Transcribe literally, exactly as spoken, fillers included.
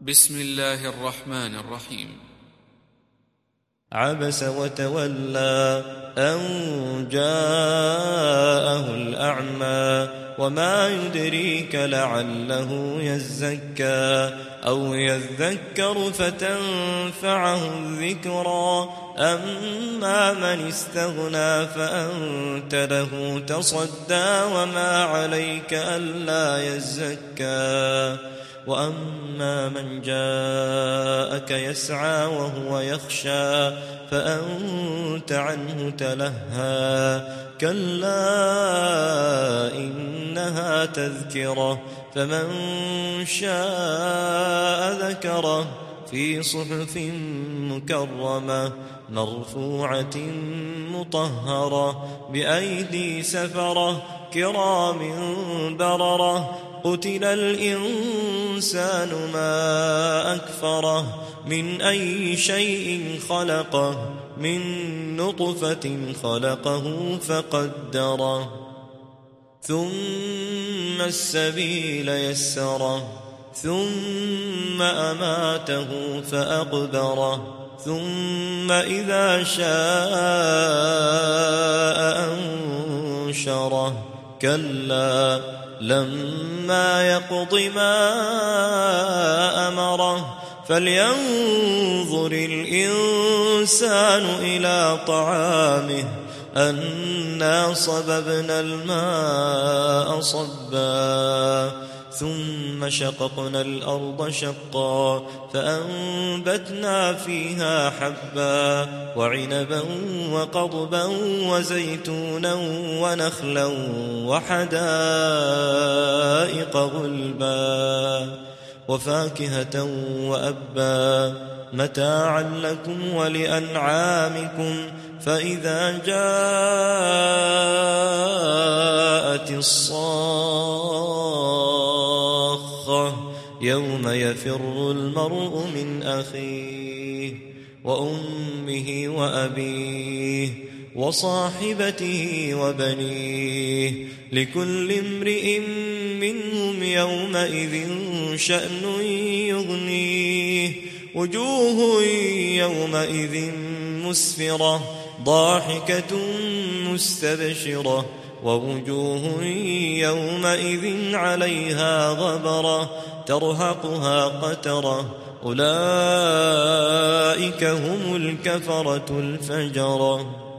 بسم الله الرحمن الرحيم. عبس وتولى أن جاءه الأعمى وما يدريك لعله يزكى أو يذكر فتنفعه الذكرى أما من استغنى فأنت له تصدى وما عليك ألا يزكى وأما من جاءك يسعى وهو يخشى فأنت عنه تلهى كلا إنها تذكرة فمن شاء ذكره في صحف مكرمة مرفوعة مطهرة بأيدي سفرة كرام بررة قتل الإنسان ما أكفره من أي شيء خلقه من نطفة خلقه فقدره ثم السبيل يسره ثم أماته فأقبره ثم إذا شاء أنشره كلا لما يقض ما أمره فلينظر الإنسان إلى طعامه أنا صببنا الماء صبا ثم شققنا الأرض شقا فأنبتنا فيها حبا وعنبا وقضبا وزيتونا ونخلا وحدائق غلبا وفاكهة وأبا متاعا لكم ولأنعامكم فإذا جاءت الصاخة يوم يفر المرء من أخيه وأمه وأبيه وصاحبته وبنيه لكل امرئ منهم يومئذ شأن يغنيه وجوه يومئذ مسفرة ضاحكة مستبشرة ووجوه يومئذ عليها غبرة ترهقها قترة أولئك هم الكفرة الفجرة.